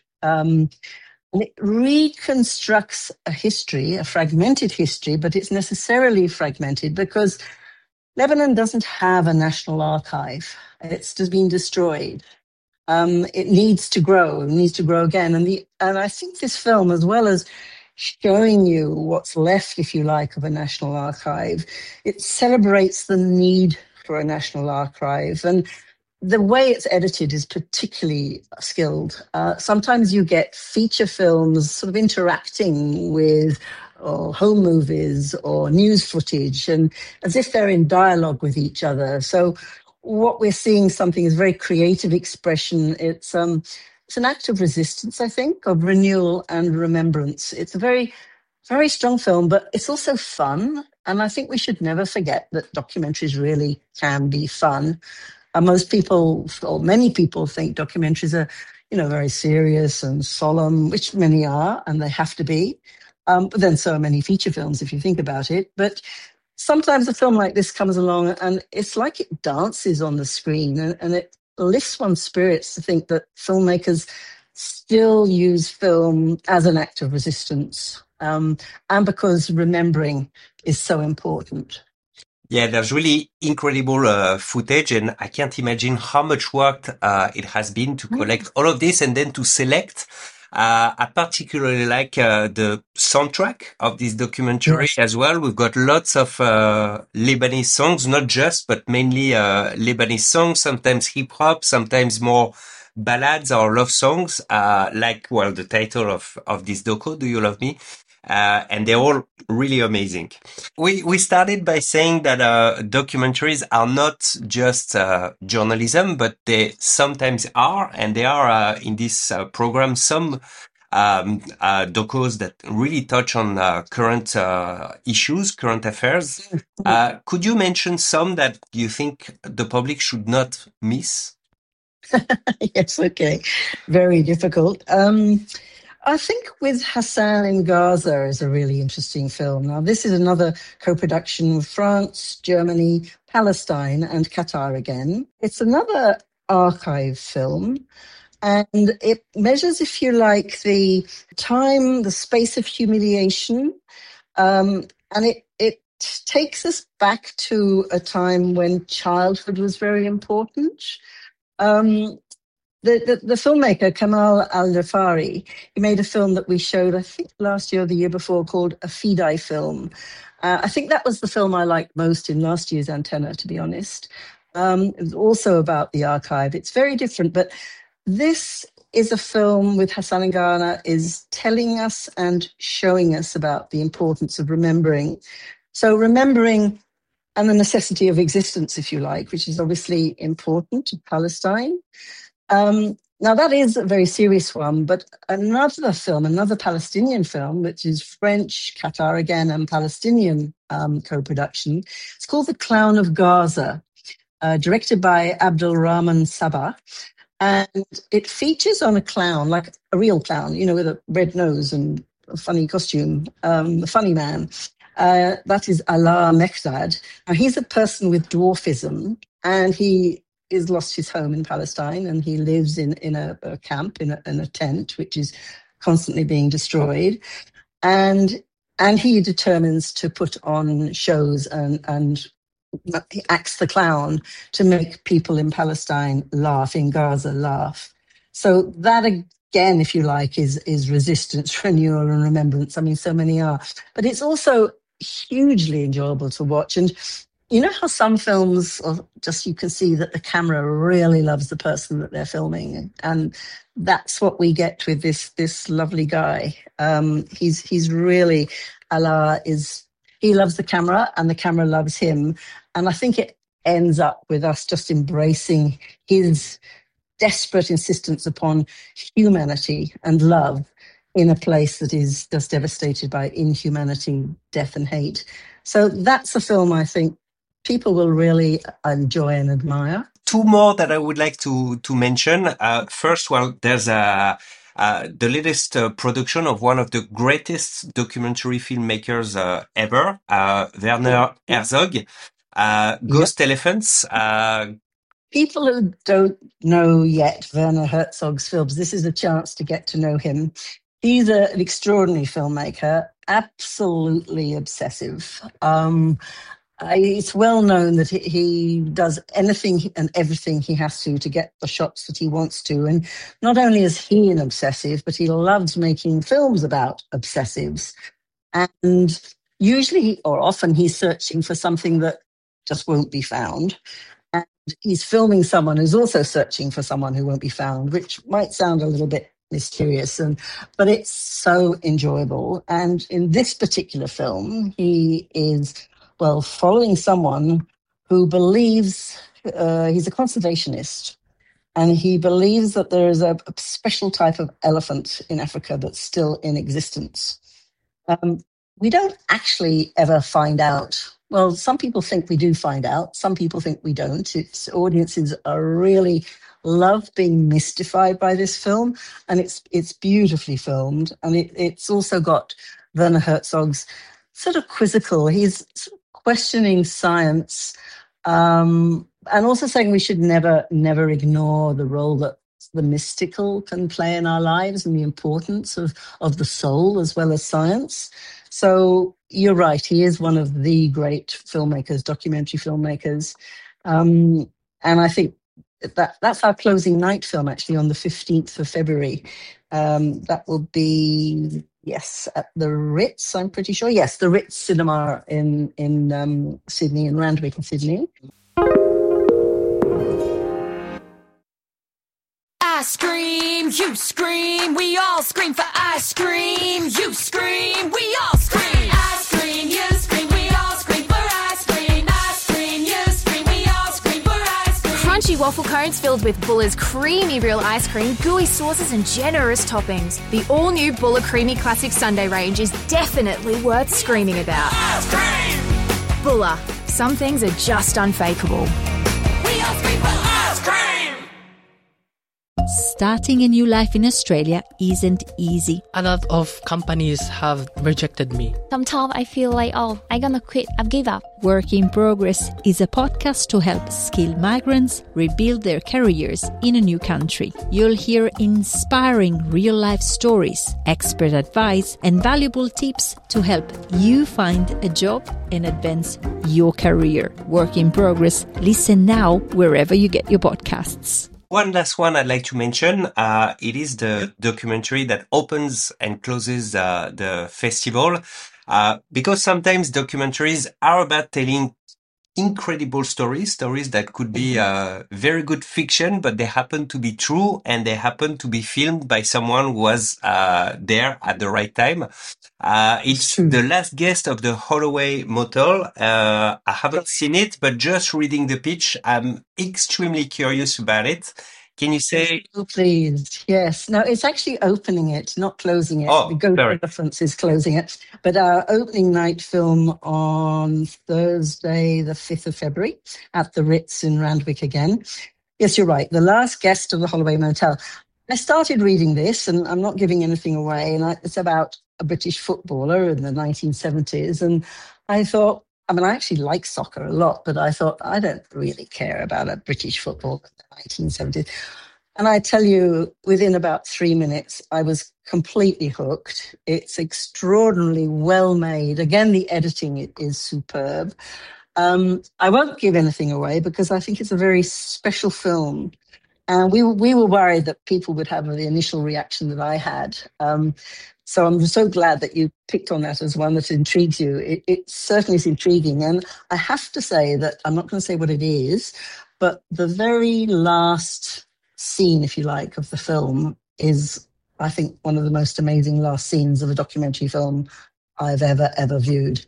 Speaker 19: And it reconstructs a history, a fragmented history, but it's necessarily fragmented because Lebanon doesn't have a national archive. It's just been destroyed. It needs to grow. It needs to grow again. And I think this film, as well as showing you what's left, if you like, of a national archive, it celebrates the need for a national archive. And the way it's edited is particularly skilled. Sometimes you get feature films sort of interacting with home movies or news footage, and as if they're in dialogue with each other. So what we're seeing something is very creative expression. It's an act of resistance, I think, of renewal and remembrance. It's a very, very strong film, but it's also fun. And I think we should never forget that documentaries really can be fun. Most people, or many people, think documentaries are, very serious and solemn, which many are, and they have to be. But then so are many feature films, if you think about it. But sometimes a film like this comes along and it's like it dances on the screen and it lifts one's spirits to think that filmmakers still use film as an act of resistance, and because remembering is so important.
Speaker 16: Yeah, there's really incredible footage, and I can't imagine how much work it has been to collect all of this and then to select. I particularly like the soundtrack of this documentary as well. We've got lots of Lebanese songs, not just, but mainly Lebanese songs, sometimes hip-hop, sometimes more ballads or love songs, the title of this doco, Do You Love Me? And they're all really amazing. We started by saying that documentaries are not just journalism, but they sometimes are, and there are in this program some docos that really touch on current issues, current affairs. Could you mention some that you think the public should not miss?
Speaker 19: Yes, okay. Very difficult. I think with Hassan in Gaza is a really interesting film. Now, this is another co-production of France, Germany, Palestine, and Qatar again. It's another archive film, and it measures, if you like, the time, the space of humiliation, and it takes us back to a time when childhood was very important. The filmmaker Kamal Al-Jafari, he made a film that we showed, I think last year or the year before, called A Fidai Film. I think that was the film I liked most in last year's Antenna, to be honest. It was also about the archive. It's very different, but this is a film with Hassan in Ghana is telling us and showing us about the importance of remembering. So remembering and the necessity of existence, if you like, which is obviously important to Palestine. Now, that is a very serious one, but another film, another Palestinian film, which is French, Qatar again, and Palestinian co-production, it's called The Clown of Gaza, directed by Abdelrahman Sabah. And it features on a clown, like a real clown, you know, with a red nose and a funny costume, the funny man. That is Alaa Mekdad. Now, he's a person with dwarfism, and he is lost his home in Palestine, and he lives in a camp, in a tent, which is constantly being destroyed. And he determines to put on shows and he acts the clown to make people in Palestine laugh, in Gaza laugh. So that, again, if you like, is resistance, renewal, and remembrance. I mean, so many are. But it's also hugely enjoyable to watch. And you know how some films, or just you can see that the camera really loves the person that they're filming, and that's what we get with this lovely guy. He's really, Alaa he loves the camera, and the camera loves him, and I think it ends up with us just embracing his desperate insistence upon humanity and love in a place that is just devastated by inhumanity, death, and hate. So that's a film I think people will really enjoy and admire.
Speaker 16: Two more that I would like to mention. First, well, there's the latest production of one of the greatest documentary filmmakers ever, Werner Herzog, Ghost Elephants.
Speaker 19: People who don't know yet Werner Herzog's films, this is a chance to get to know him. He's an extraordinary filmmaker, absolutely obsessive. It's well known that he does anything and everything he has to get the shots that he wants to. And not only is he an obsessive, but he loves making films about obsessives. And usually, or often, he's searching for something that just won't be found. And he's filming someone who's also searching for someone who won't be found, which might sound a little bit mysterious, but it's so enjoyable. And in this particular film, he is, well, following someone who believes, he's a conservationist, and he believes that there is a special type of elephant in Africa that's still in existence. We don't actually ever find out. Well, some people think we do find out. Some people think we don't. Audiences are really love being mystified by this film, and it's beautifully filmed, and it's also got Werner Herzog's sort of quizzical. He's questioning science, and also saying we should never ignore the role that the mystical can play in our lives and the importance of the soul as well as science. So you're right, he is one of the great filmmakers, documentary filmmakers, and I think that's our closing night film, actually, on the 15th of February. That will be, yes, at the Ritz, I'm pretty sure. Yes, the Ritz Cinema in Sydney, in Randwick in Sydney.
Speaker 20: I scream, you scream, we all scream for ice cream. You scream, we all scream. Ice cream, you scream, we all scream for ice cream. Ice cream, you scream, we all scream for ice cream.
Speaker 21: Crunchy waffle cones filled with Buller's creamy real ice cream, gooey sauces and generous toppings. The all-new Buller Creamy Classic Sundae range is definitely worth screaming about.
Speaker 20: Ice cream!
Speaker 21: Buller. Some things are just unfakeable.
Speaker 20: We all scream for ice cream!
Speaker 2: starting a new life in Australia isn't easy.
Speaker 22: A lot of companies have rejected me.
Speaker 23: Sometimes I feel like, I'm gonna quit, I've given up.
Speaker 2: Work in Progress is a podcast to help skilled migrants rebuild their careers in a new country. You'll hear inspiring real-life stories, expert advice, and valuable tips to help you find a job and advance your career. Work in Progress. Listen now wherever you get your podcasts.
Speaker 16: One last one I'd like to mention. It is the documentary that opens and closes the festival. Because sometimes documentaries are about telling incredible stories that could be very good fiction, but they happen to be true and they happen to be filmed by someone who was there at the right time. It's The Last Guest of the Holloway Motel. I haven't seen it, but just reading the pitch, I'm extremely curious about it. Can you say?
Speaker 19: Oh, please. Yes. No, it's actually opening it, not closing it.
Speaker 16: Oh,
Speaker 19: the Ghost
Speaker 16: sorry.
Speaker 19: Reference is closing it. But our opening night film on Thursday, the 5th of February at the Ritz in Randwick again. Yes, you're right. The Last Guest of the Holloway Motel. I started reading this, and I'm not giving anything away, and it's about a British footballer in the 1970s. And I thought, I actually like soccer a lot, but I thought, I don't really care about a British football in the 1970s. And I tell you, within about 3 minutes, I was completely hooked. It's extraordinarily well made. Again, the editing is superb. I won't give anything away because I think it's a very special film. And we were worried that people would have the initial reaction that I had. So I'm so glad that you picked on that as one that intrigues you. It certainly is intriguing. And I have to say that I'm not going to say what it is, but the very last scene, if you like, of the film is, I think, one of the most amazing last scenes of a documentary film I've ever viewed.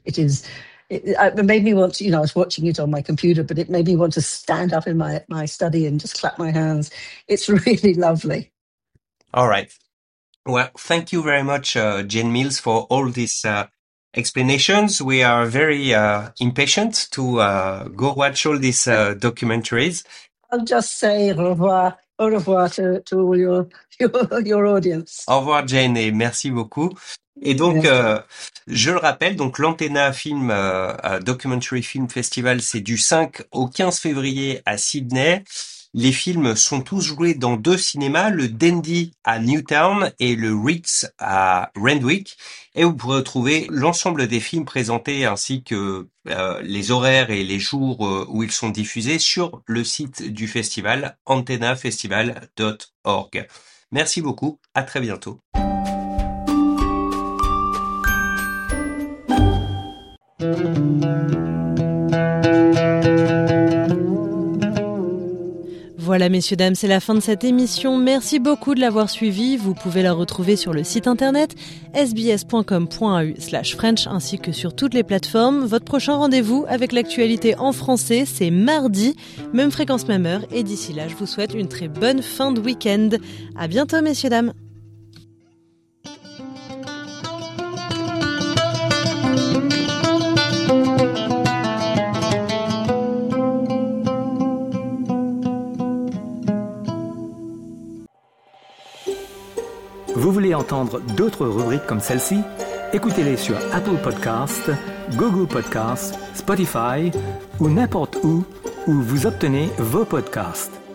Speaker 19: It made me want to, I was watching it on my computer, but it made me want to stand up in my study and just clap my hands. It's really lovely.
Speaker 16: All right. Well, thank you very much, Jane Mills, for all these explanations. We are very impatient to go watch all these documentaries.
Speaker 19: I'll just say au revoir to all your audience.
Speaker 16: Au revoir, Jane, et merci beaucoup. Et donc, je le rappelle, donc l'Antenna Film Documentary Film Festival, c'est du 5 au 15 février à Sydney. Les films sont tous joués dans 2 cinémas, le Dandy à Newtown et le Ritz à Randwick. Et vous pourrez retrouver l'ensemble des films présentés ainsi que les horaires et les jours où ils sont diffusés sur le site du festival, antennafestival.org. Merci beaucoup, à très bientôt.
Speaker 4: Voilà, messieurs, dames, c'est la fin de cette émission. Merci beaucoup de l'avoir suivie. Vous pouvez la retrouver sur le site internet sbs.com.au/French ainsi que sur toutes les plateformes. Votre prochain rendez-vous avec l'actualité en français, c'est mardi, même fréquence, même heure. Et d'ici là, je vous souhaite une très bonne fin de week-end. À bientôt, messieurs, dames.
Speaker 1: Vous voulez entendre d'autres rubriques comme celle-ci? Écoutez-les sur Apple Podcasts, Google Podcasts, Spotify ou n'importe où vous obtenez vos podcasts.